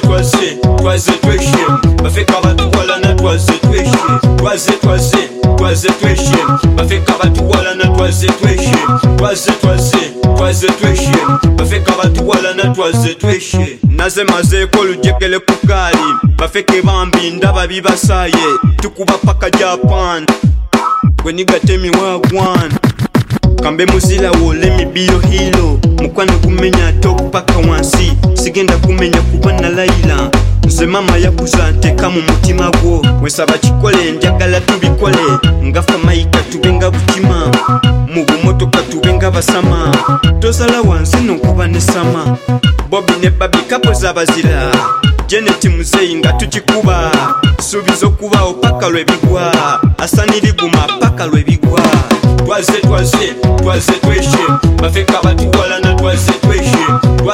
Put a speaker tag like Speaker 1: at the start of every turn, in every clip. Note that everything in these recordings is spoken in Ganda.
Speaker 1: twaze tweshe bafeka batuwalana twaze tweshe twaze tweshe bafeka batuwalana twaze tweshe twaze tweshe bafeka batuwalana twaze tweshe naze mazeko olujekele ku gaali bafeke bambi ndaba bibasaye tukuba paka Japan wenigatemi wagwan kambe muzila wo let me be your hero mukwana kumenya top paka wansi sigenda kumenya kubana Laila nze mama yakuza nteka mu mutima gwo wesaba kikole njagala tubikole ngafa maika tubenga butima mu bumotoka tubenga basama tozala wansi nokuba ne sama Bobby ne Baby kapoza bazira Janet muzeyi nga tukikuba subizo kuba opaka lwebigwa asaniri guma paka lwebigwa twaze tweshe bafeka batuwalana twaze tweshe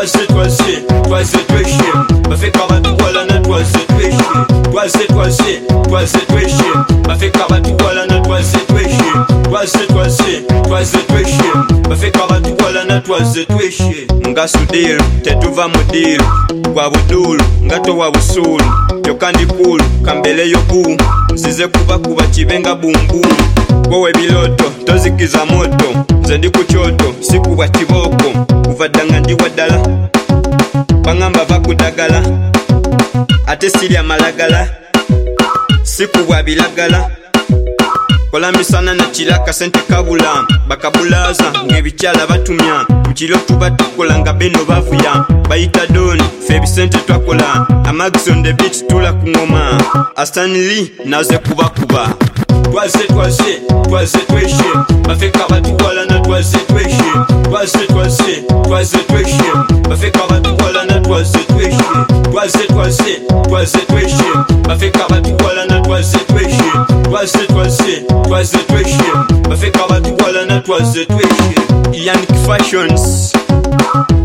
Speaker 1: bafeka batuwalana twaze tweshe bafeka batuwalana twaze tweshe bafeka batuwalana twaze tweshe nga sudil tetuva mudil gwa budulu ngato wa busulu yokandi kulu kambele yoku nzize kuba kibenga bumbu wowe biloto tozikiza moto nze ndi ku kyoto sikuba kiboko kuvaddanga ndi waddala bangamba bakudagala ate sirya malagala sikubwa bilagala kola misana na kiraka sente kabula bakabulaza ng'ebikyala batumya kukiro tuba tukola nga beno bavuya bayita doni fe ebisente twakola amags on the beach tula ku ngoma Stanley naze kubakuba twaze tweshe bafeka batuwalana twaze tweshe bafeka batuwalana twaze tweshe bafeka batuwalana twaze tweshe bafeka batuwalana twaze tweshe Yannick Fashions